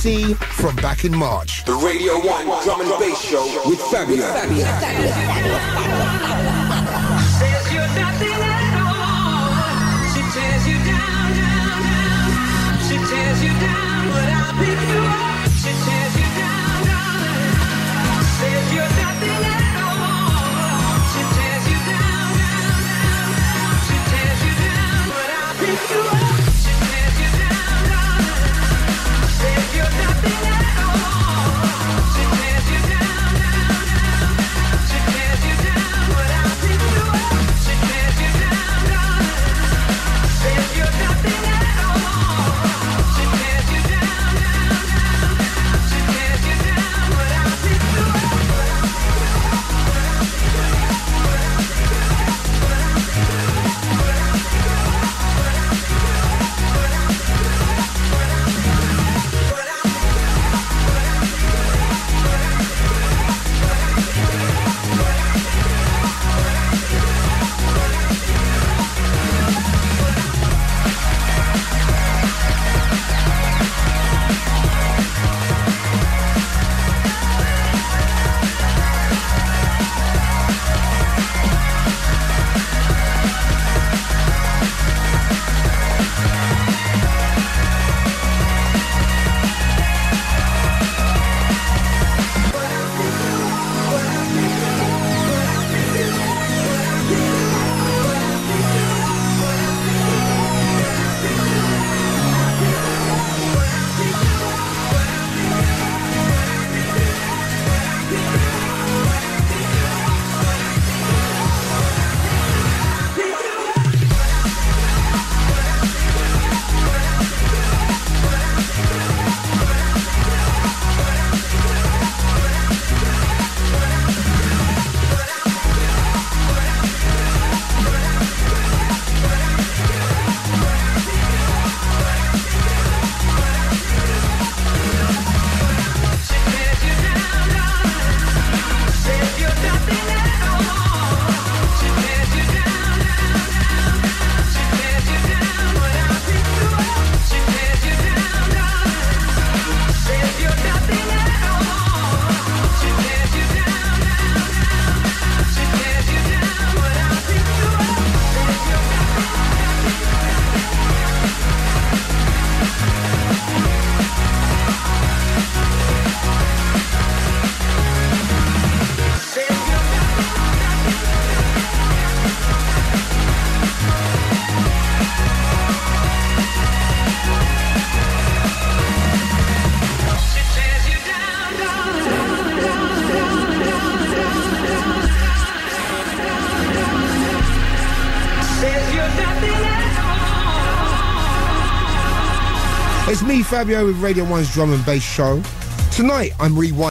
C from back in March. The Radio 1 Drum and Bass Show with Fabio. Says you're nothing at all. She tears you down, down, down. She tears you down, but I'll pick you up. She tears you down, down. Says you're nothing at all. She tears you down, down, down. She tears you down, but I'll pick you up. She tears you down, down. Says you're nothing at all. She tears you down, down, down. She tears you down, but I'll pick you up. She tears you down, down. Says you're nothing at all. She tears you down, down, down. She tears you down, but I'll pick you up. It's me, Fabio, with Radio 1's Drum and Bass Show. Tonight, I'm rewinding